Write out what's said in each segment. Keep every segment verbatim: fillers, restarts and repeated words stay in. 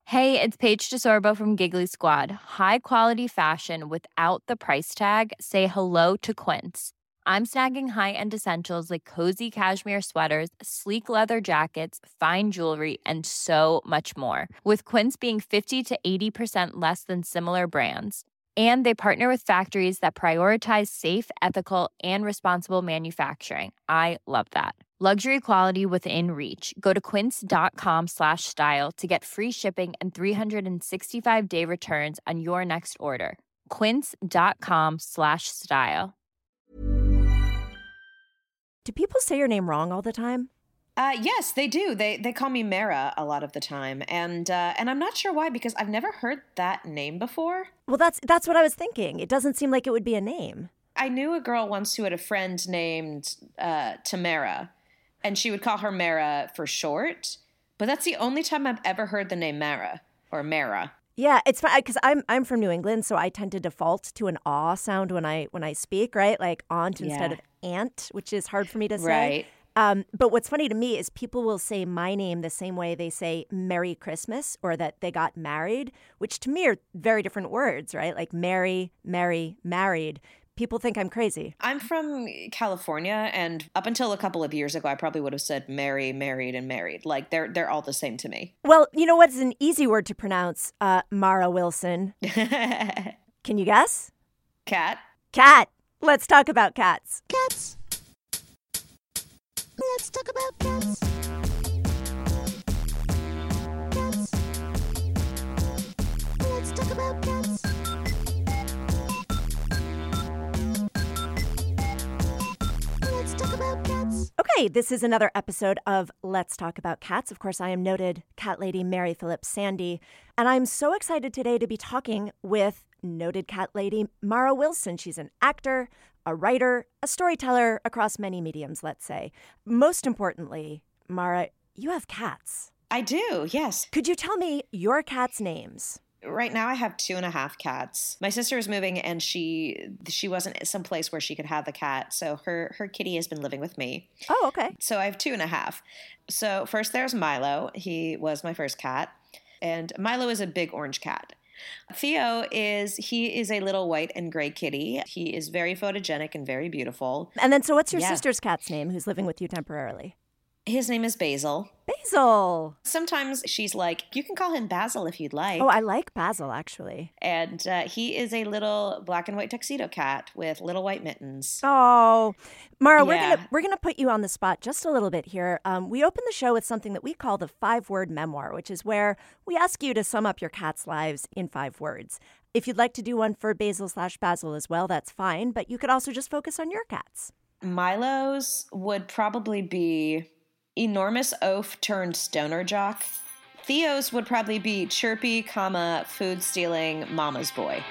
Hey, it's Paige DeSorbo from Giggly Squad. High quality fashion without the price tag. Say hello to Quince. I'm snagging high-end essentials like cozy cashmere sweaters, sleek leather jackets, fine jewelry, and so much more. With Quince being fifty to eighty percent less than similar brands. And they partner with factories that prioritize safe, ethical, and responsible manufacturing. I love that. Luxury quality within reach. Go to quince.com slash style to get free shipping and three sixty-five day returns on your next order. Quince.com slash style. Do people say your name wrong all the time? Uh, yes, they do. They they call me Mara a lot of the time, and uh, and I'm not sure why, because I've never heard that name before. Well, that's that's what I was thinking. It doesn't seem like it would be a name. I knew a girl once who had a friend named uh, Tamara, and she would call her Mara for short. But that's the only time I've ever heard the name Mara or Mara. Yeah, it's fine because I'm I'm from New England, so I tend to default to an aw sound when I when I speak, right? Like aunt instead Yeah. of aunt, which is hard for me to say. Right. Um, but what's funny to me is people will say my name the same way they say Merry Christmas or that they got married, which to me are very different words, right? Like Mary, Mary, married. People think I'm crazy. I'm from California, and up until a couple of years ago, I probably would have said Mary, married, and married. Like they're they're all the same to me. Well, you know what's an easy word to pronounce? Uh, Mara Wilson. Can you guess? Cat. Cat. Let's talk about cats. Cats. Let's talk about cats. Cats. Let's talk about cats. Let's talk about cats. Okay, this is another episode of Let's Talk About Cats. Of course, I am noted cat lady Mary Phillips Sandy, and I'm so excited today to be talking with noted cat lady Mara Wilson. She's an actor, a writer, a storyteller across many mediums, let's say. Most importantly, Mara, you have cats. I do, yes. Could you tell me your cats' names? Right now I have two and a half cats. My sister is moving, and she she wasn't someplace where she could have the cat, so her, her kitty has been living with me. Oh, okay. So I have two and a half. So first there's Milo. He was my first cat, and Milo is a big orange cat. Theo is, he is a little white and gray kitty. He is very photogenic and very beautiful. And then, so what's your Yeah. sister's cat's name who's living with you temporarily? His name is Basil. Basil. Sometimes she's like, you can call him Basil if you'd like. Oh, I like Basil, actually. And uh, he is a little black and white tuxedo cat with little white mittens. Oh, Mara, we're Yeah. gonna we're gonna put you on the spot just a little bit here. Um, we open the show with something that we call the five-word memoir, which is where we ask you to sum up your cat's lives in five words. If you'd like to do one for Basil slash Basil as well, that's fine. But you could also just focus on your cats. Milo's would probably be enormous oaf turned stoner jock. Theo's would probably be chirpy, comma, food stealing mama's boy.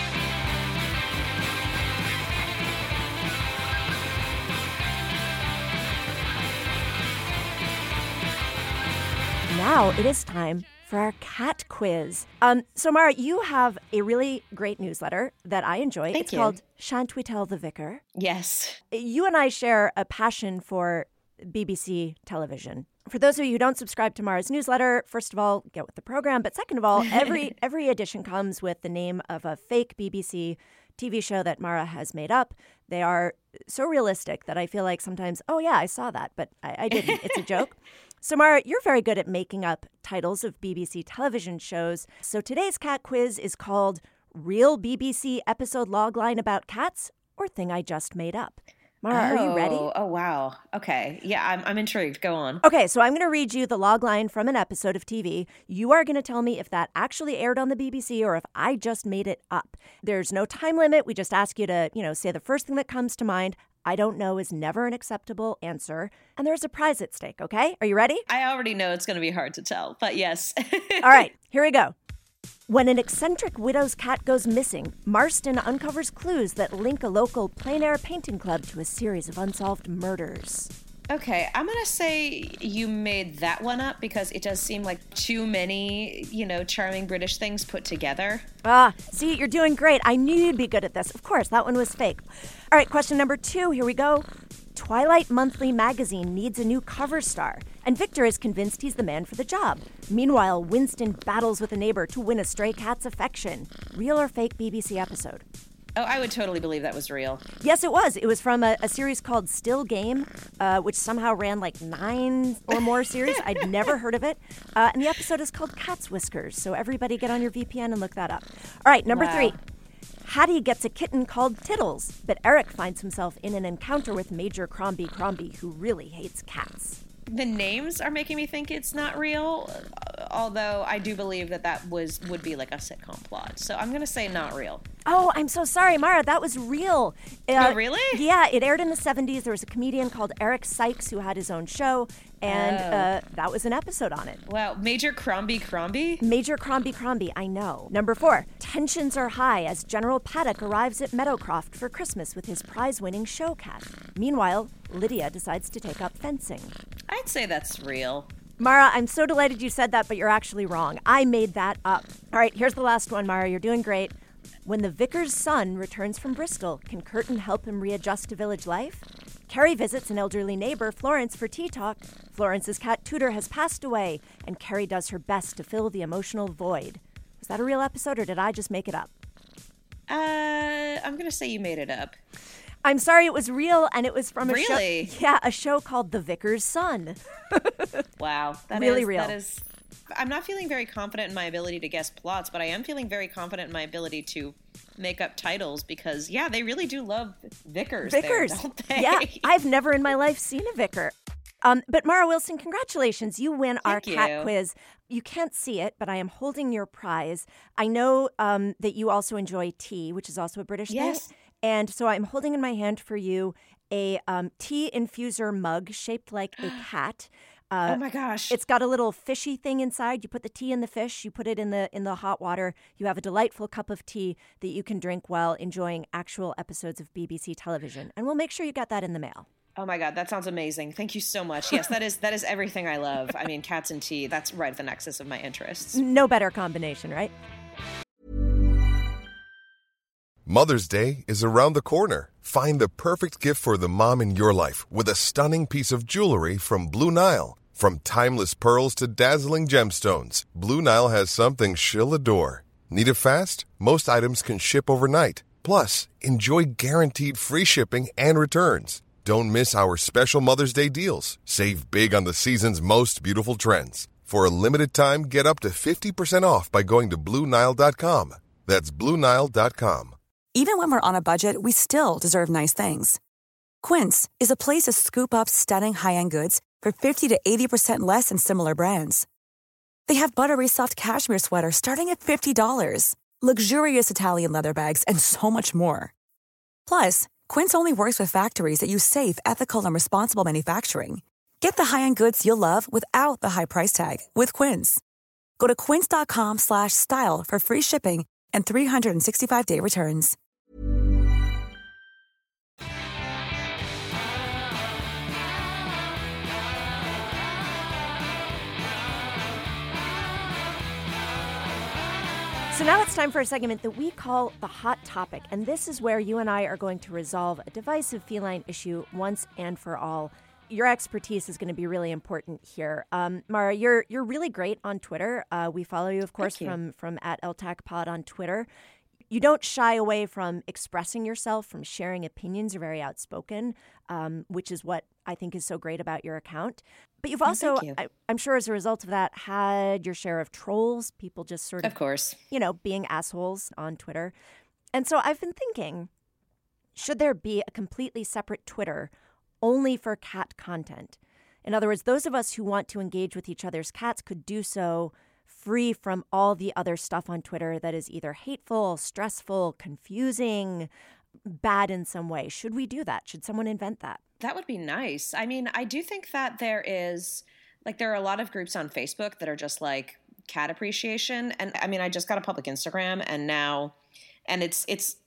Now it is time for our cat quiz. Um, so Mara, you have a really great newsletter that I enjoy. Thank it's you. called Shan't We Tell the Vicar? Yes. You and I share a passion for B B C television. For those of you who don't subscribe to Mara's newsletter, first of all, get with the program. But second of all, every every edition comes with the name of a fake B B C T V show that Mara has made up. They are so realistic that I feel like sometimes, oh yeah, I saw that, but I, I didn't. It's a joke. So Mara, you're very good at making up titles of B B C television shows. So today's cat quiz is called Real B B C Episode Logline About Cats or Thing I Just Made Up. Mara, are you ready? Oh, oh, wow. Okay. Yeah, I'm, I'm intrigued. Go on. Okay, so I'm going to read you the log line from an episode of T V. You are going to tell me if that actually aired on the B B C or if I just made it up. There's no time limit. We just ask you to, you know, say the first thing that comes to mind. I don't know is never an acceptable answer. And there's a prize at stake, okay? Are you ready? I already know it's going to be hard to tell, but yes. All right, here we go. When an eccentric widow's cat goes missing, Marston uncovers clues that link a local plein air painting club to a series of unsolved murders. Okay, I'm going to say you made that one up because it does seem like too many, you know, charming British things put together. Ah, see, you're doing great. I knew you'd be good at this. Of course, that one was fake. All right, question number two. Here we go. Twilight Monthly magazine needs a new cover star, and Victor is convinced he's the man for the job. Meanwhile, Winston battles with a neighbor to win a stray cat's affection. Real or fake B B C episode? Oh, I would totally believe that was real. Yes, it was. It was from a, a series called Still Game, uh, which somehow ran like nine or more series. I'd never heard of it. Uh, and the episode is called Cat's Whiskers. So everybody get on your V P N and look that up. All right, number Wow. three. Hattie gets a kitten called Tittles, but Eric finds himself in an encounter with Major Crombie Crombie, who really hates cats. The names are making me think it's not real, uh, although I do believe that that was would be like a sitcom plot. So I'm going to say not real. Oh, I'm so sorry, Mara. That was real. Uh, Oh, really? Yeah, it aired in the seventies. There was a comedian called Eric Sykes who had his own show, and Oh. uh, that was an episode on it. Wow, Major Crombie Crombie? Major Crombie Crombie, I know. Number four, tensions are high as General Paddock arrives at Meadowcroft for Christmas with his prize-winning show cat. Meanwhile, Lydia decides to take up fencing. I'd say that's real. Mara, I'm so delighted you said that, but you're actually wrong. I made that up. All right, here's the last one, Mara. You're doing great. When the vicar's son returns from Bristol, can Curtin help him readjust to village life? Carrie visits an elderly neighbor, Florence, for tea talk. Florence's cat Tudor has passed away, and Carrie does her best to fill the emotional void. Was that a real episode, or did I just make it up? Uh, I'm going to say you made it up. I'm sorry, it was real, and it was from a Really? show. Yeah, a show called The Vicar's Son. Wow. That Really is- real. That is. I'm not feeling very confident in my ability to guess plots, but I am feeling very confident in my ability to make up titles because, yeah, they really do love vicars. Vicars. There, don't they? Yeah, I've never in my life seen a vicar. Um, but Mara Wilson, congratulations. You win our Thank cat you. quiz. You can't see it, but I am holding your prize. I know um, that you also enjoy tea, which is also a British Yes. thing. And so I'm holding in my hand for you a um, tea infuser mug shaped like a cat. Uh, Oh my gosh. It's got a little fishy thing inside. You put the tea in the fish, you put it in the in the hot water. You have a delightful cup of tea that you can drink while enjoying actual episodes of B B C television. And we'll make sure you get that in the mail. Oh my God, that sounds amazing. Thank you so much. Yes, that is that is everything I love. I mean, cats and tea, that's right at the nexus of my interests. No better combination, right? Mother's Day is around the corner. Find the perfect gift for the mom in your life with a stunning piece of jewelry from Blue Nile. From timeless pearls to dazzling gemstones, Blue Nile has something she'll adore. Need it fast? Most items can ship overnight. Plus, enjoy guaranteed free shipping and returns. Don't miss our special Mother's Day deals. Save big on the season's most beautiful trends. For a limited time, get up to fifty percent off by going to Blue Nile dot com. That's Blue Nile dot com. Even when we're on a budget, we still deserve nice things. Quince is a place to scoop up stunning high-end goods for fifty to eighty percent less than similar brands. They have buttery soft cashmere sweaters starting at fifty dollars, luxurious Italian leather bags, and so much more. Plus, Quince only works with factories that use safe, ethical, and responsible manufacturing. Get the high-end goods you'll love without the high price tag with Quince. Go to quince dot com slash style for free shipping and three sixty-five day returns. So now it's time for a segment that we call the Hot Topic. And this is where you and I are going to resolve a divisive feline issue once and for all. Your expertise is going to be really important here. Um, Mara, you're you're really great on Twitter. Uh, we follow you, of course, you. from, from at L T A C Pod on Twitter. You don't shy away from expressing yourself, from sharing opinions. You're very outspoken, um, which is what I think is so great about your account. But you've also, thank you. I, I'm sure as a result of that, had your share of trolls, people just sort of, Of course. you know, being assholes on Twitter. And so I've been thinking, should there be a completely separate Twitter only for cat content? In other words, those of us who want to engage with each other's cats could do so free from all the other stuff on Twitter that is either hateful, stressful, confusing, bad in some way. Should we do that? Should someone invent that? That would be nice. I mean, I do think that there is, like, there are a lot of groups on Facebook that are just like cat appreciation. And I mean, I just got a public Instagram and now, and it's, it's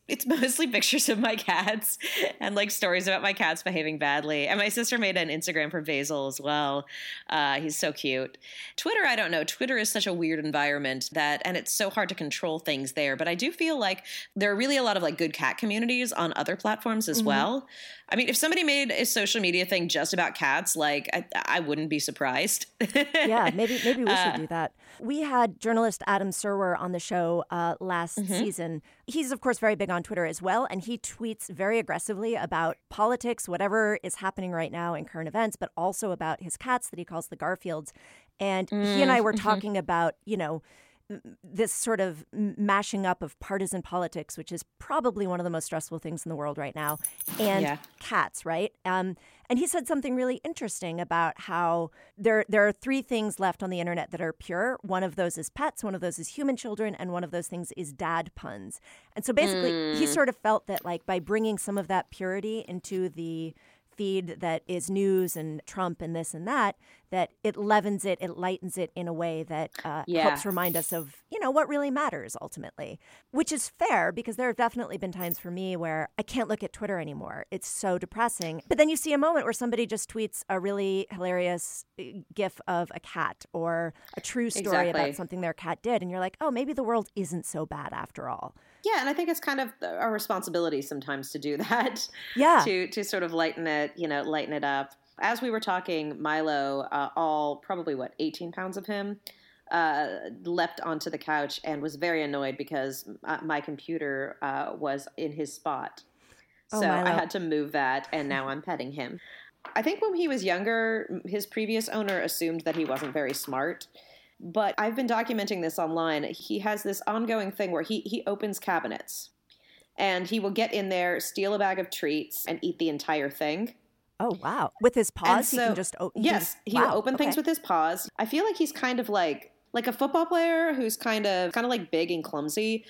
It's mostly pictures of my cats and like stories about my cats behaving badly. And my sister made an Instagram for Basil as well. Uh, he's so cute. Twitter, I don't know. Twitter is such a weird environment that, and it's so hard to control things there. But I do feel like there are really a lot of like good cat communities on other platforms as mm-hmm. well. I mean, if somebody made a social media thing just about cats, like I, I wouldn't be surprised. Yeah, maybe maybe we should uh, do that. We had journalist Adam Serwer on the show uh, last mm-hmm. season. He's, of course, very big on Twitter as well, and he tweets very aggressively about politics, whatever is happening right now in current events, but also about his cats that he calls the Garfields. And mm-hmm. he and I were talking about, you know, this sort of mashing up of partisan politics, which is probably one of the most stressful things in the world right now, and yeah. cats, right? Um, and he said something really interesting about how there there are three things left on the internet that are pure. One of those is pets, one of those is human children, and one of those things is dad puns. And so basically, mm. he sort of felt that like by bringing some of that purity into the feed that is news and Trump and this and that, that it leavens it, it lightens it in a way that uh, yeah. helps remind us of, you know, what really matters ultimately, which is fair because there have definitely been times for me where I can't look at Twitter anymore. It's so depressing. But then you see a moment where somebody just tweets a really hilarious gif of a cat or a true story exactly. about something their cat did. And you're like, oh, maybe the world isn't so bad after all. Yeah, and I think it's kind of our responsibility sometimes to do that. Yeah. to to sort of lighten it, you know, lighten it up. As we were talking, Milo, uh, all probably, what, eighteen pounds of him, uh, leapt onto the couch and was very annoyed because uh, my computer uh, was in his spot. So oh, I had to move that, and now I'm petting him. I think when he was younger, his previous owner assumed that he wasn't very smart. But I've been documenting this online. He has this ongoing thing where he, he opens cabinets. And he will get in there, steal a bag of treats, and eat the entire thing. Oh, wow. With his paws, so, he can just open Yes, he wow, will open okay. things with his paws. I feel like he's kind of like like a football player who's kind of kind of like big and clumsy,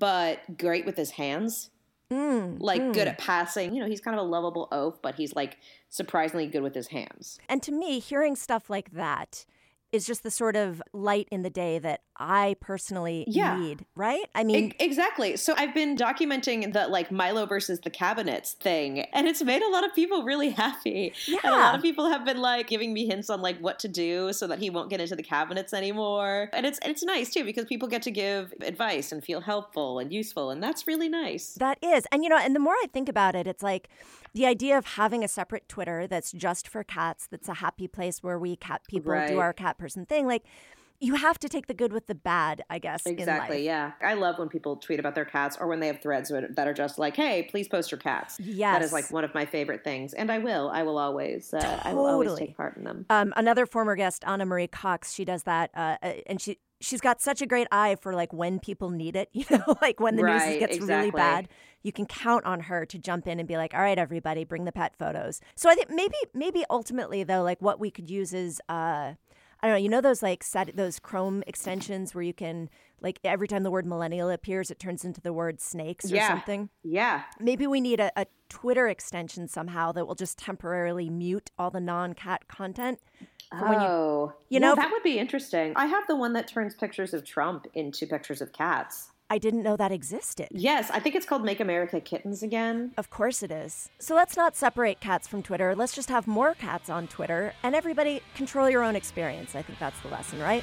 but great with his hands. Mm, like mm. good at passing. You know, he's kind of a lovable oaf, but he's like surprisingly good with his hands. And to me, hearing stuff like that is just the sort of light in the day that I personally yeah. need, right? I mean... E- exactly. So I've been documenting the like Milo versus the cabinets thing, and it's made a lot of people really happy. Yeah. And a lot of people have been like giving me hints on like what to do so that he won't get into the cabinets anymore. And it's it's nice too because people get to give advice and feel helpful and useful, and that's really nice. That is. And you know, and the more I think about it, it's like the idea of having a separate Twitter that's just for cats, that's a happy place where we cat people right. do our cat person thing, like you have to take the good with the bad, I guess. Exactly, in life. Yeah. I love when people tweet about their cats or when they have threads that are just like, hey, please post your cats. Yes. That is like one of my favorite things. And I will. I will always. Uh, totally. I will always take part in them. Um, another former guest, Anna Marie Cox, she does that. Uh, and she, she's got such a great eye for like when people need it, you know, like when the right, news gets exactly. really bad. You can count on her to jump in and be like, all right, everybody, bring the pet photos. So I think maybe, maybe ultimately, though, like what we could use is... Uh, I don't know, you know those like set, those Chrome extensions where you can, like every time the word millennial appears, it turns into the word snakes or yeah. something? Yeah. Maybe we need a, a Twitter extension somehow that will just temporarily mute all the non-cat content. Oh, when you, you know, yeah, that would be interesting. I have the one that turns pictures of Trump into pictures of cats. I didn't know that existed. Yes, I think it's called Make America Kittens Again. Of course it is. So let's not separate cats from Twitter. Let's just have more cats on Twitter, and everybody control your own experience. I think that's the lesson, right?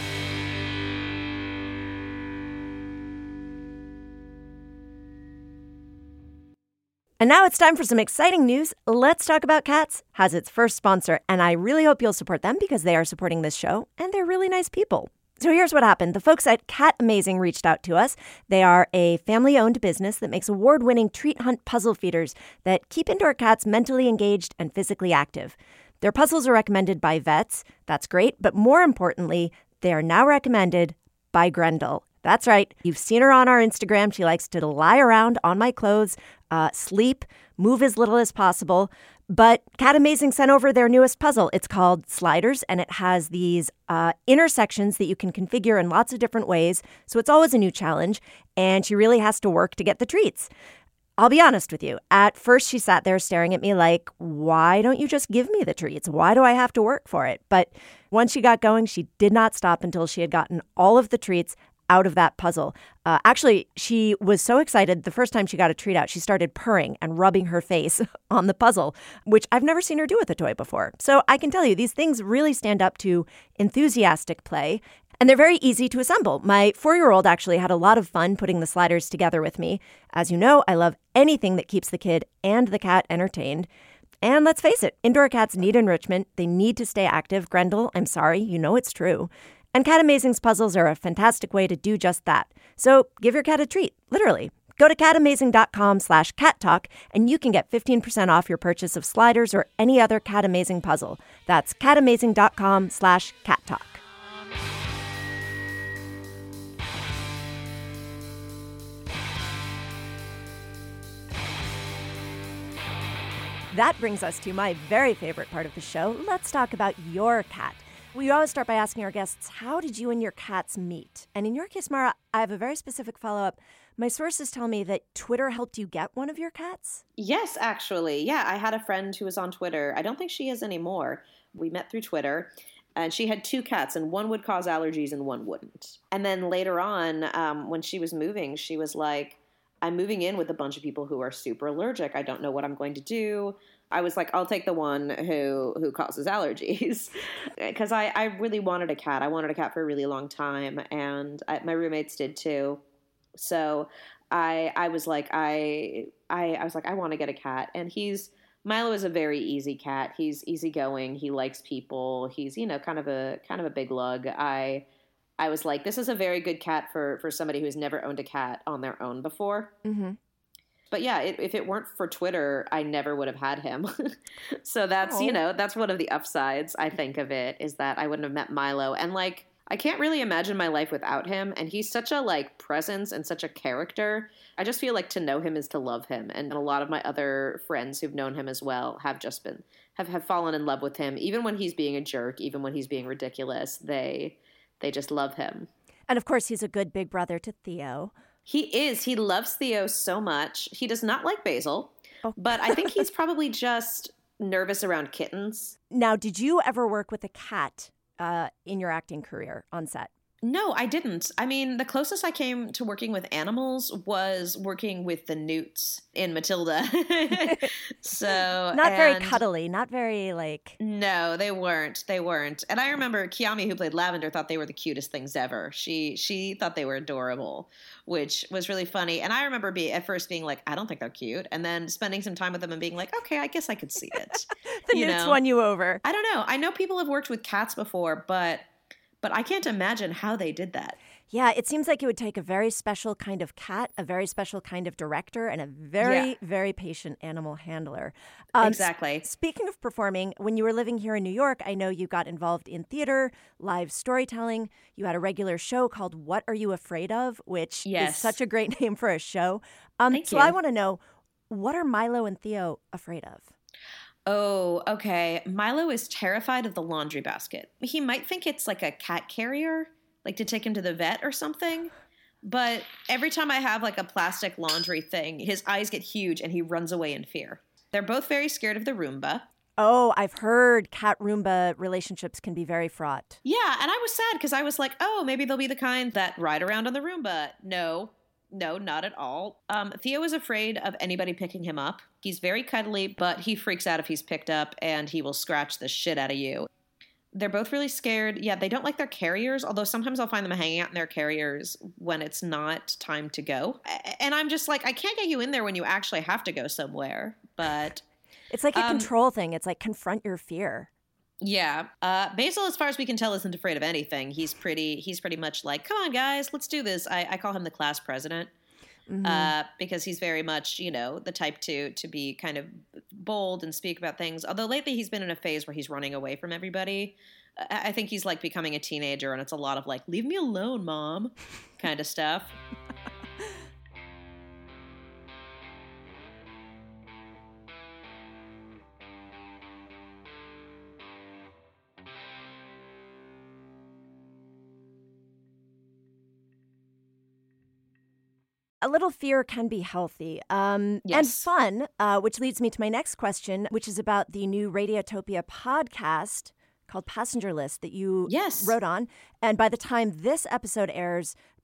And now it's time for some exciting news. Let's Talk About Cats has its first sponsor, and I really hope you'll support them because they are supporting this show, and they're really nice people. So here's what happened. The folks at Cat Amazing reached out to us. They are a family-owned business that makes award-winning treat hunt puzzle feeders that keep indoor cats mentally engaged and physically active. Their puzzles are recommended by vets. That's great. But more importantly, they are now recommended by Grendel. That's right. You've seen her on our Instagram. She likes to lie around on my clothes, uh, sleep, move as little as possible. But Cat Amazing sent over their newest puzzle. It's called Sliders, and it has these uh, intersections that you can configure in lots of different ways. So it's always a new challenge, and she really has to work to get the treats. I'll be honest with you. At first, she sat there staring at me like, why don't you just give me the treats? Why do I have to work for it? But once she got going, she did not stop until she had gotten all of the treats out of that puzzle. Uh, actually, she was so excited the first time she got a treat out, she started purring and rubbing her face on the puzzle, which I've never seen her do with a toy before. So I can tell you, these things really stand up to enthusiastic play. And they're very easy to assemble. My four-year-old actually had a lot of fun putting the sliders together with me. As you know, I love anything that keeps the kid and the cat entertained. And let's face it, indoor cats need enrichment. They need to stay active. Grendel, I'm sorry, you know it's true. And Cat Amazing's puzzles are a fantastic way to do just that. So give your cat a treat, literally. Go to catamazing.com slash cat talk and you can get fifteen percent off your purchase of sliders or any other Cat Amazing puzzle. That's catamazing.com slash cat talk. That brings us to my very favorite part of the show. Let's talk about your cat. We always start by asking our guests, how did you and your cats meet? And in your case, Mara, I have a very specific follow-up. My sources tell me that Twitter helped you get one of your cats? Yes, actually. Yeah, I had a friend who was on Twitter. I don't think she is anymore. We met through Twitter, and she had two cats, and one would cause allergies and one wouldn't. And then later on, um, when she was moving, she was like, I'm moving in with a bunch of people who are super allergic. I don't know what I'm going to do. I was like, I'll take the one who who causes allergies, because I, I really wanted a cat. I wanted a cat for a really long time, and I, my roommates did too. So I I was like, I I, I was like, I want to get a cat. And he's Milo is a very easy cat. He's easygoing. He likes people. He's, you know, kind of a kind of a big lug. I I was like, this is a very good cat for for somebody who's never owned a cat on their own before. Mm-hmm. But yeah, it, if it weren't for Twitter, I never would have had him. So that's, oh. you know, that's one of the upsides, I think, of it, is that I wouldn't have met Milo. And like, I can't really imagine my life without him. And he's such a like presence and such a character. I just feel like to know him is to love him. And a lot of my other friends who've known him as well have just been, have, have fallen in love with him. Even when he's being a jerk, even when he's being ridiculous, they, they just love him. And of course, he's a good big brother to Theo. He is. He loves Theo so much. He does not like Basil, oh. But I think he's probably just nervous around kittens. Now, did you ever work with a cat uh, in your acting career on set? No, I didn't. I mean, the closest I came to working with animals was working with the newts in Matilda. So not and, very cuddly, not very like. No, they weren't. They weren't. And I remember Kiami, who played Lavender, thought they were the cutest things ever. She she thought they were adorable, which was really funny. And I remember be at first being like, I don't think they're cute, and then spending some time with them and being like, okay, I guess I could see it. The you newts know? Won you over. I don't know. I know people have worked with cats before, but. But I can't imagine how they did that. Yeah, it seems like it would take a very special kind of cat, a very special kind of director, and a very, yeah. very patient animal handler. Um, exactly. S- speaking of performing, when you were living here in New York, I know you got involved in theater, live storytelling. You had a regular show called What Are You Afraid Of?, which yes. is such a great name for a show. Um, Thank so you. I want to know, what are Milo and Theo afraid of? Oh, okay. Milo is terrified of the laundry basket. He might think it's like a cat carrier, like to take him to the vet or something. But every time I have like a plastic laundry thing, his eyes get huge and he runs away in fear. They're both very scared of the Roomba. Oh, I've heard cat-Roomba relationships can be very fraught. Yeah, and I was sad because I was like, oh, maybe they'll be the kind that ride around on the Roomba. No. No, not at all. Um, Theo is afraid of anybody picking him up. He's very cuddly, but he freaks out if he's picked up, and he will scratch the shit out of you. They're both really scared. Yeah, they don't like their carriers, although sometimes I'll find them hanging out in their carriers when it's not time to go. And I'm just like, I can't get you in there when you actually have to go somewhere. But it's like a um, control thing. It's like confront your fear. Yeah. Uh, Basil, as far as we can tell, isn't afraid of anything. He's pretty He's pretty much like, come on, guys, let's do this. I, I call him the class president. Mm-hmm. Uh, because he's very much, you know, the type to to be kind of bold and speak about things. Although lately he's been in a phase where he's running away from everybody. I, I think he's like becoming a teenager, and it's a lot of like, leave me alone, mom, kind of stuff. A little fear can be healthy um, yes. and fun, uh, which leads me to my next question, which is about the new Radiotopia podcast called Passenger List that you yes. wrote on. And by the time this episode airs,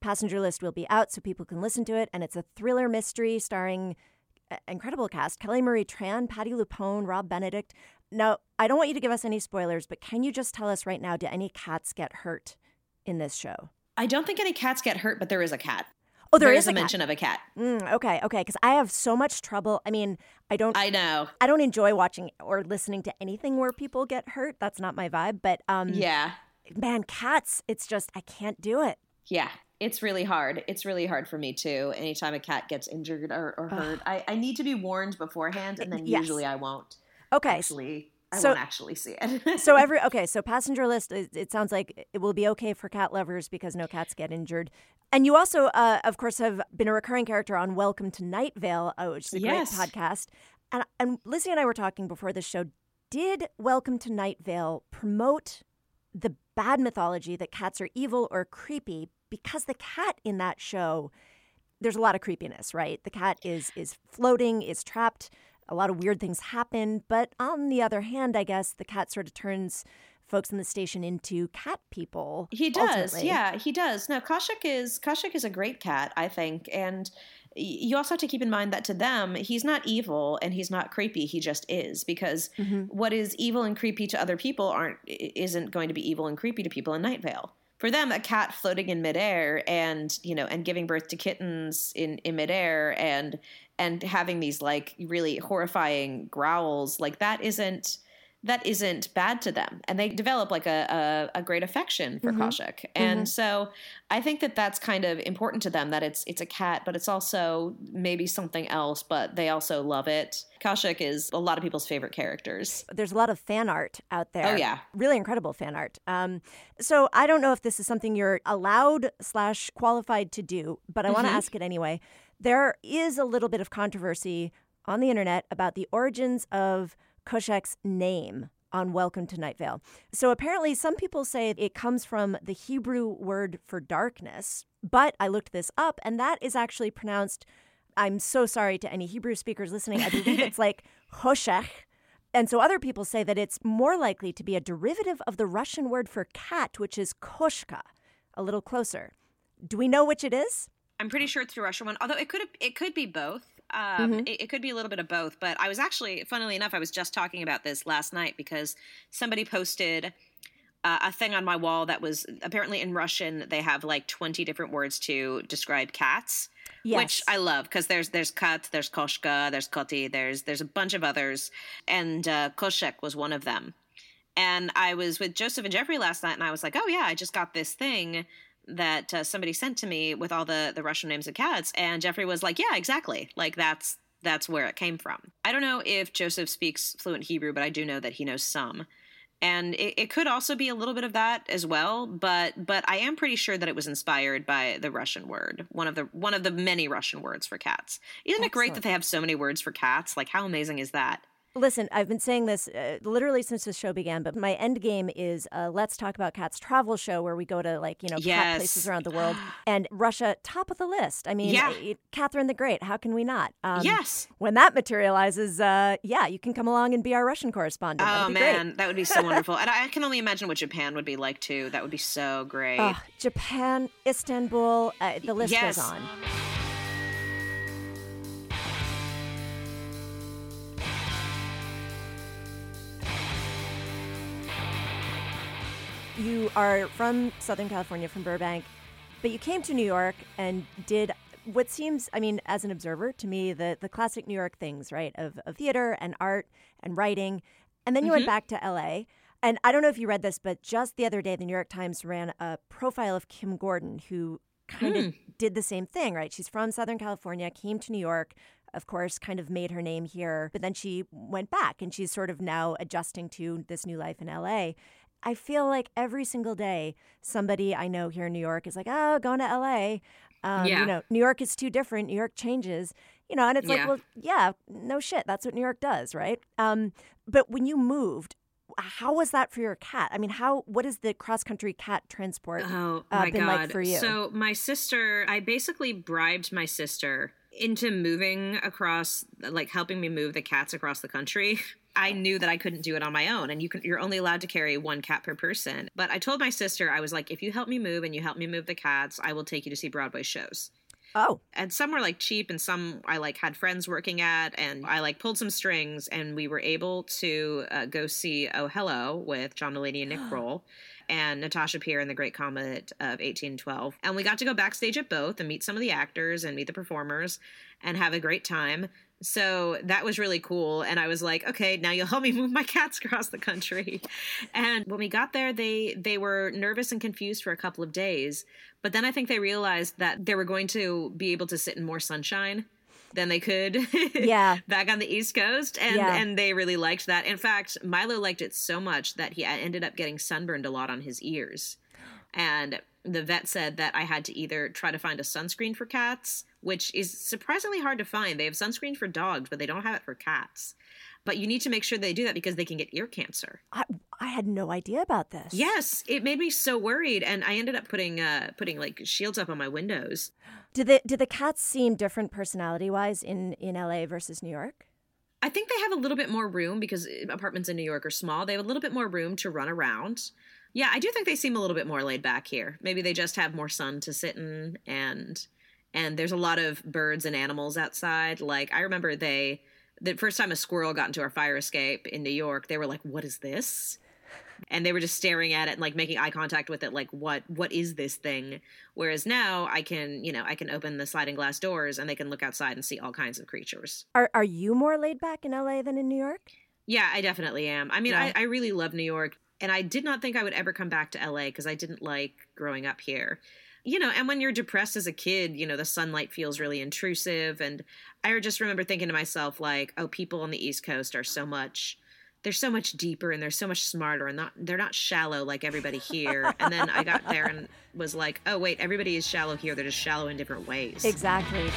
Passenger List will be out so people can listen to it. And it's a thriller mystery starring uh, incredible cast. Kelly Marie Tran, Patti LuPone, Rob Benedict. Now, I don't want you to give us any spoilers, but can you just tell us right now, do any cats get hurt in this show? I don't think any cats get hurt, but there is a cat. Oh, there, there is, is a, a mention cat. of a cat. Mm, okay, okay, because I have so much trouble. I mean, I don't. I know. I don't enjoy watching or listening to anything where people get hurt. That's not my vibe. But um, Yeah. man, cats. It's just I can't do it. Yeah. It's really hard. It's really hard for me too. Anytime a cat gets injured or, or hurt, I, I need to be warned beforehand, and then Yes. usually I won't. Okay. Actually, I So- won't actually see it. So every okay, so Passenger List. It, it sounds like it will be okay for cat lovers because no cats get injured. And you also, uh, of course, have been a recurring character on Welcome to Night Vale, uh, which is a Yes. great podcast. And and Lizzie and I were talking before the show. Did Welcome to Night Vale promote the bad mythology that cats are evil or creepy? Because the cat in that show, there's a lot of creepiness, right? The cat is is floating, is trapped. A lot of weird things happen. But on the other hand, I guess the cat sort of turns folks in the station into cat people. He does, ultimately. yeah, he does. Now, Kaushik is Kaushik is a great cat, I think, and y- you also have to keep in mind that to them, he's not evil and he's not creepy. He just is, because Mm-hmm. what is evil and creepy to other people aren't i- isn't going to be evil and creepy to people in Night Vale. For them, a cat floating in midair and you know and giving birth to kittens in, in midair and and having these like really horrifying growls, like that isn't. That isn't bad to them. And they develop like a, a, a great affection for Mm-hmm. Kaushik. And so I think that that's kind of important to them, that it's it's a cat, but it's also maybe something else, but they also love it. Kaushik is a lot of people's favorite characters. There's a lot of fan art out there. Oh, yeah. Really incredible fan art. Um, so I don't know if this is something you're allowed slash qualified to do, but I want to ask it anyway. There is a little bit of controversy on the internet about the origins of Kaushik's name on Welcome to Night Vale. So apparently some people say it comes from the Hebrew word for darkness, but I looked this up and that is actually pronounced, I'm so sorry to any Hebrew speakers listening, I believe it's like Hoshech. And so other people say that it's more likely to be a derivative of the Russian word for cat, which is koshka, a little closer. Do we know which it is? I'm pretty sure it's the Russian one, although it could it could be both. Um, Mm-hmm. it, it could be a little bit of both. But I was actually, funnily enough, I was just talking about this last night because somebody posted uh, a thing on my wall that was apparently in Russian. They have like twenty different words to describe cats, Yes. which I love because there's there's kat, there's koshka, there's koti, there's there's a bunch of others, and uh, koshek was one of them. And I was with Joseph and Jeffrey last night, and I was like, oh yeah, I just got this thing that uh, somebody sent to me with all the, the Russian names of cats. And Jeffrey was like, yeah, exactly. Like that's, that's where it came from. I don't know if Joseph speaks fluent Hebrew, but I do know that he knows some. And it, it could also be a little bit of that as well. But, but I am pretty sure that it was inspired by the Russian word, one of the, one of the many Russian words for cats. Isn't it great Excellent. that they have so many words for cats? Like how amazing is that? Listen, I've been saying this uh, literally since the show began, but my end game is a Let's Talk About Cats travel show where we go to like, you know, cat Yes. places around the world. And Russia, top of the list. I mean, Yeah. uh, Catherine the Great, how can we not? Um, Yes. When that materializes, uh, yeah, you can come along and be our Russian correspondent. Oh That'd be man, great. that would be so wonderful. And I can only imagine what Japan would be like too. That would be so great. Oh, Japan, Istanbul, uh, the list Yes. goes on. You are from Southern California, from Burbank, but you came to New York and did what seems, I mean, as an observer to me, the, the classic New York things, right, of, of theater and art and writing. And then you went back to L A. And I don't know if you read this, but just the other day, the New York Times ran a profile of Kim Gordon, who kind of did the same thing, right? She's from Southern California, came to New York, of course, kind of made her name here, but then she went back and she's sort of now adjusting to this new life in L A. I feel like every single day, somebody I know here in New York is like, oh, going to L A. Um, Yeah. You know, New York is too different. New York changes, you know, and it's like, Yeah. well, yeah, no shit. That's what New York does, right? Um, but when you moved, how was that for your cat? I mean, how, what is the cross-country cat transport Oh uh, my been god! like for you? So my sister, I basically bribed my sister into moving across, like helping me move the cats across the country. I knew that I couldn't do it on my own, and you can, you're only allowed to carry one cat per person. But I told my sister, I was like, if you help me move and you help me move the cats, I will take you to see Broadway shows. Oh. And some were like cheap, and some I like had friends working at, and I like pulled some strings, and we were able to uh, go see Oh Hello with John Mulaney and Nick Kroll and Natasha Peer in The Great Comet of eighteen twelve. And we got to go backstage at both and meet some of the actors and meet the performers and have a great time. So that was really cool. And I was like, okay, now you'll help me move my cats across the country. And when we got there, they they were nervous and confused for a couple of days. But then I think they realized that they were going to be able to sit in more sunshine than they could yeah. back on the East Coast. And, yeah. and they really liked that. In fact, Milo liked it so much that he ended up getting sunburned a lot on his ears. And the vet said that I had to either try to find a sunscreen for cats, which is surprisingly hard to find. They have sunscreen for dogs, but they don't have it for cats. But you need to make sure they do that because they can get ear cancer. I, I had no idea about this. Yes, it made me so worried, and I ended up putting uh, putting like shields up on my windows. Did the did the cats seem different personality wise in in L A versus New York? I think they have a little bit more room because apartments in New York are small. They have a little bit more room to run around. Yeah, I do think they seem a little bit more laid back here. Maybe they just have more sun to sit in, and and there's a lot of birds and animals outside. Like I remember they. The first time a squirrel got into our fire escape in New York, they were like, what is this? And they were just staring at it and like making eye contact with it. Like, what, what is this thing? Whereas now I can, you know, I can open the sliding glass doors and they can look outside and see all kinds of creatures. Are are you more laid back in L A than in New York? Yeah, I definitely am. I mean, Yeah. I, I really love New York, and I did not think I would ever come back to L A because I didn't like growing up here. You know, and when you're depressed as a kid, you know, the sunlight feels really intrusive. And I just remember thinking to myself, like, oh, people on the East Coast are so much, they're so much deeper and they're so much smarter and not, they're not shallow like everybody here. And then I got there and was like, oh, wait, everybody is shallow here. They're just shallow in different ways. Exactly.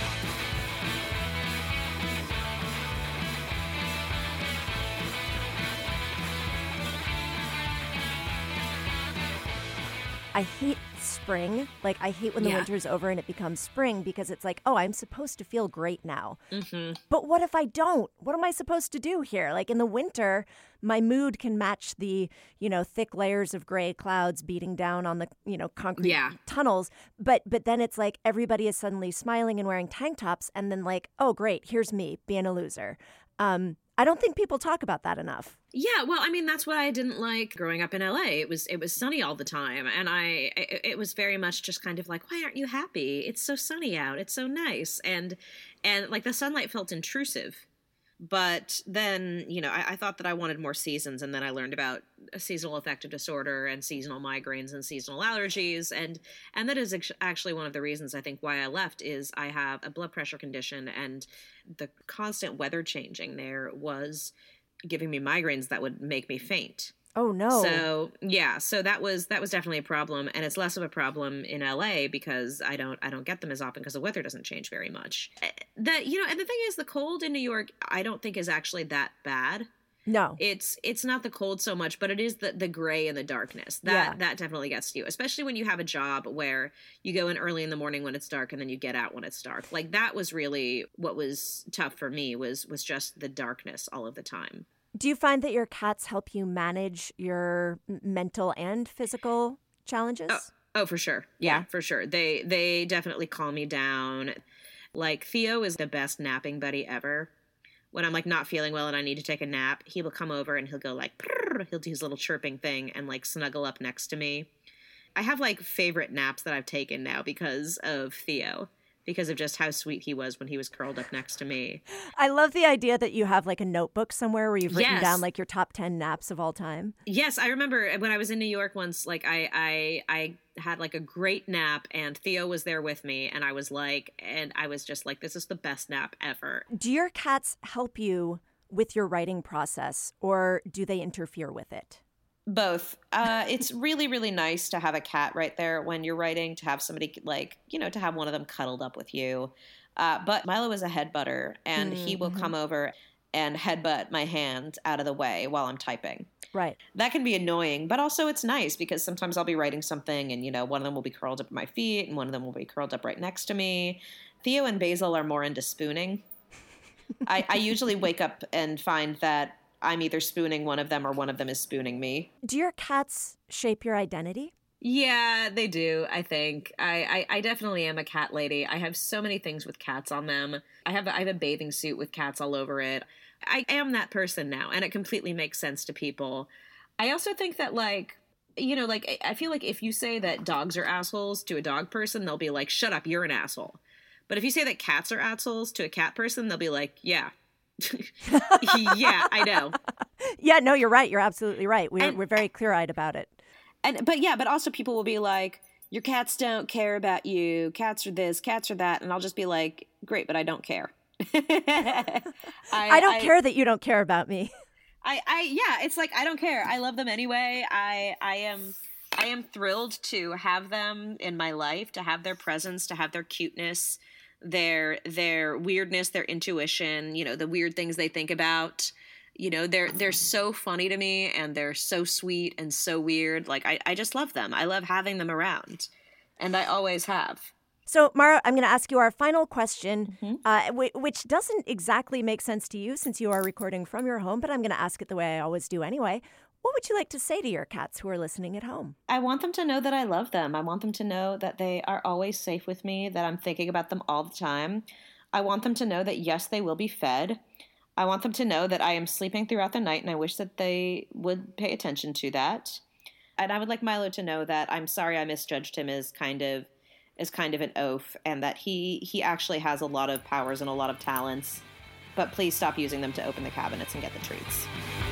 I hate spring. Like, I hate when the Yeah. winter's over and it becomes spring because it's like, oh, I'm supposed to feel great now. Mm-hmm. But what if I don't? What am I supposed to do here? Like, in the winter, my mood can match the, you know, thick layers of gray clouds beating down on the, you know, concrete Yeah. tunnels. But but then it's like everybody is suddenly smiling and wearing tank tops. And then like, oh, great, here's me being a loser. Um, I don't think people talk about that enough. Yeah, well, I mean, that's what I didn't like growing up in L A. It was it was sunny all the time, and I it, it was very much just kind of like, why aren't you happy? It's so sunny out. It's so nice, and and like the sunlight felt intrusive. But then, you know, I, I thought that I wanted more seasons, and then I learned about a seasonal affective disorder and seasonal migraines and seasonal allergies, and and that is actually one of the reasons I think why I left is I have a blood pressure condition, and the constant weather changing there was giving me migraines that would make me faint. Oh no. So yeah, so that was that was definitely a problem, and it's less of a problem in L A because I don't I don't get them as often because the weather doesn't change very much. That you know, and the thing is, the cold in New York I don't think is actually that bad. No. It's it's not the cold so much, but it is the the gray and the darkness that Yeah. that definitely gets to you, especially when you have a job where you go in early in the morning when it's dark and then you get out when it's dark. Like that was really what was tough for me was was just the darkness all of the time. Do you find that your cats help you manage your m- mental and physical challenges? Oh, oh, for sure. Yeah, for sure. They they definitely calm me down. Like Theo is the best napping buddy ever. When I'm like not feeling well and I need to take a nap, he will come over and he'll go like, prrr, he'll do his little chirping thing and like snuggle up next to me. I have like favorite naps that I've taken now because of Theo. Because of just how sweet he was when he was curled up next to me. I love the idea that you have like a notebook somewhere where you've written Yes. down like your top ten naps of all time. Yes, I remember when I was in New York once, like I, I, I had like a great nap and Theo was there with me and I was like, and I was just like, this is the best nap ever. Do your cats help you with your writing process or do they interfere with it? Both. Uh, it's really, really nice to have a cat right there when you're writing, to have somebody like, you know, to have one of them cuddled up with you. Uh, but Milo is a headbutter, and he will come over and headbutt my hand out of the way while I'm typing. Right. That can be annoying, but also it's nice because sometimes I'll be writing something and, you know, one of them will be curled up at my feet and one of them will be curled up right next to me. Theo and Basil are more into spooning. I, I usually wake up and find that I'm either spooning one of them or one of them is spooning me. Do your cats shape your identity? Yeah, they do, I think. I, I, I definitely am a cat lady. I have so many things with cats on them. I have a, I have a bathing suit with cats all over it. I am that person now, and it completely makes sense to people. I also think that, like, you know, like, I feel like if you say that dogs are assholes to a dog person, they'll be like, shut up, you're an asshole. But if you say that cats are assholes to a cat person, they'll be like, yeah. Yeah, I know. Yeah, no, you're right. You're absolutely right. We're, And- we're very clear-eyed about it. And but yeah, but also people will be like, your cats don't care about you. Cats are this, cats are that. And I'll just be like, great, but I don't care. I, I don't I, care that you don't care about me. I, I, yeah, it's like, I don't care. I love them anyway. I, I am, I am thrilled to have them in my life, to have their presence, to have their cuteness, their, their weirdness, their intuition, you know, the weird things they think about. You know, they're they're so funny to me, and they're so sweet and so weird. Like, I, I just love them. I love having them around, and I always have. So, Mara, I'm going to ask you our final question, Mm-hmm. uh, w- which doesn't exactly make sense to you since you are recording from your home, but I'm going to ask it the way I always do anyway. What would you like to say to your cats who are listening at home? I want them to know that I love them. I want them to know that they are always safe with me, that I'm thinking about them all the time. I want them to know that, yes, they will be fed. I want them to know that I am sleeping throughout the night, and I wish that they would pay attention to that. And I would like Milo to know that I'm sorry I misjudged him as kind of as kind of an oaf, and that he he actually has a lot of powers and a lot of talents. But please stop using them to open the cabinets and get the treats.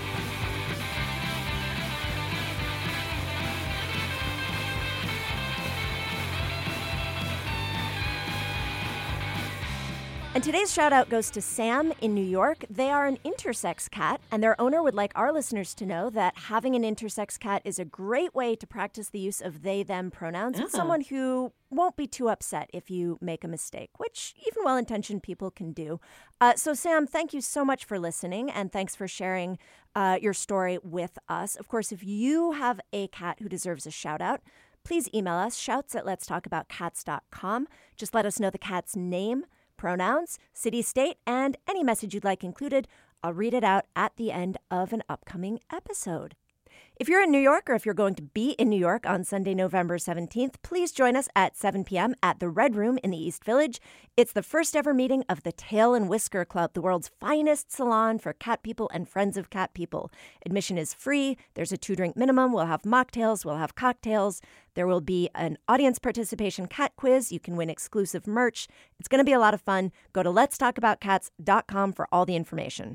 And today's shout out goes to Sam in New York. They are an intersex cat, and their owner would like our listeners to know that having an intersex cat is a great way to practice the use of they, them pronouns with Oh. someone who won't be too upset if you make a mistake, which even well intentioned people can do. Uh, so, Sam, thank you so much for listening, and thanks for sharing uh, your story with us. Of course, if you have a cat who deserves a shout out, please email us, shouts at lets talk about cats dot com. Just let us know the cat's name, pronouns, city, state, and any message you'd like included. I'll read it out at the end of an upcoming episode. If you're in New York, or if you're going to be in New York on Sunday, November seventeenth, please join us at seven p.m. at the Red Room in the East Village. It's the first ever meeting of the Tail and Whisker Club, the world's finest salon for cat people and friends of cat people. Admission is free. There's a two-drink minimum. We'll have mocktails. We'll have cocktails. There will be an audience participation cat quiz. You can win exclusive merch. It's going to be a lot of fun. Go to lets talk about cats dot com for all the information.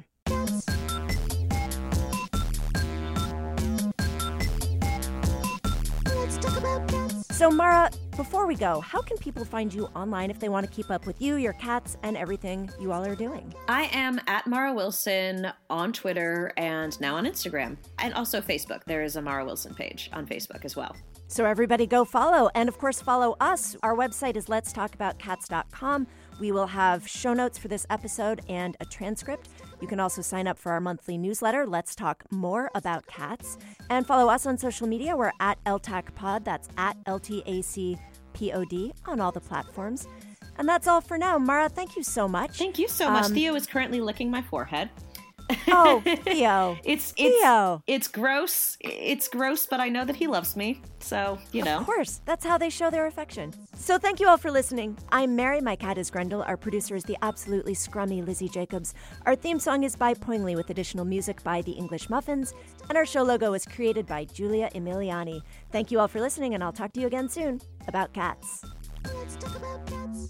Let's talk about cats. So, Mara, before we go, how can people find you online if they want to keep up with you, your cats, and everything you all are doing? I am at Mara Wilson on Twitter and now on Instagram, and also Facebook. There is a Mara Wilson page on Facebook as well. So everybody go follow. And of course, follow us. Our website is lets talk about cats dot com. We will have show notes for this episode and a transcript. You can also sign up for our monthly newsletter, Let's Talk More About Cats. And follow us on social media. We're at L T A C Pod. That's at L T A C P O D on all the platforms. And that's all for now. Mara, thank you so much. Thank you so much. Um, Theo is currently licking my forehead. Oh, Theo. It's it's Theo. it's gross. It's gross, but I know that he loves me. So, you know. Of course. That's how they show their affection. So thank you all for listening. I'm Mary. My cat is Grendel. Our producer is the absolutely scrummy Lizzie Jacobs. Our theme song is by Poingley with additional music by The English Muffins. And our show logo was created by Julia Emiliani. Thank you all for listening, and I'll talk to you again soon about cats. Let's talk about cats.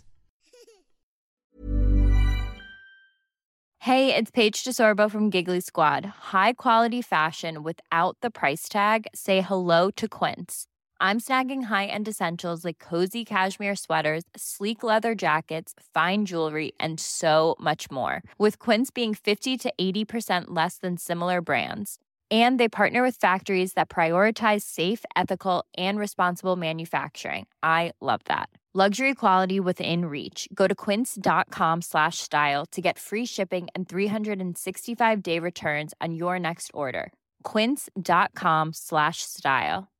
Hey, it's Paige DeSorbo from Giggly Squad. High quality fashion without the price tag. Say hello to Quince. I'm snagging high-end essentials like cozy cashmere sweaters, sleek leather jackets, fine jewelry, and so much more. With Quince being fifty to eighty percent less than similar brands. And they partner with factories that prioritize safe, ethical, and responsible manufacturing. I love that. Luxury quality within reach. Go to quince.com slash style to get free shipping and three sixty-five day returns on your next order. Quince.com slash style.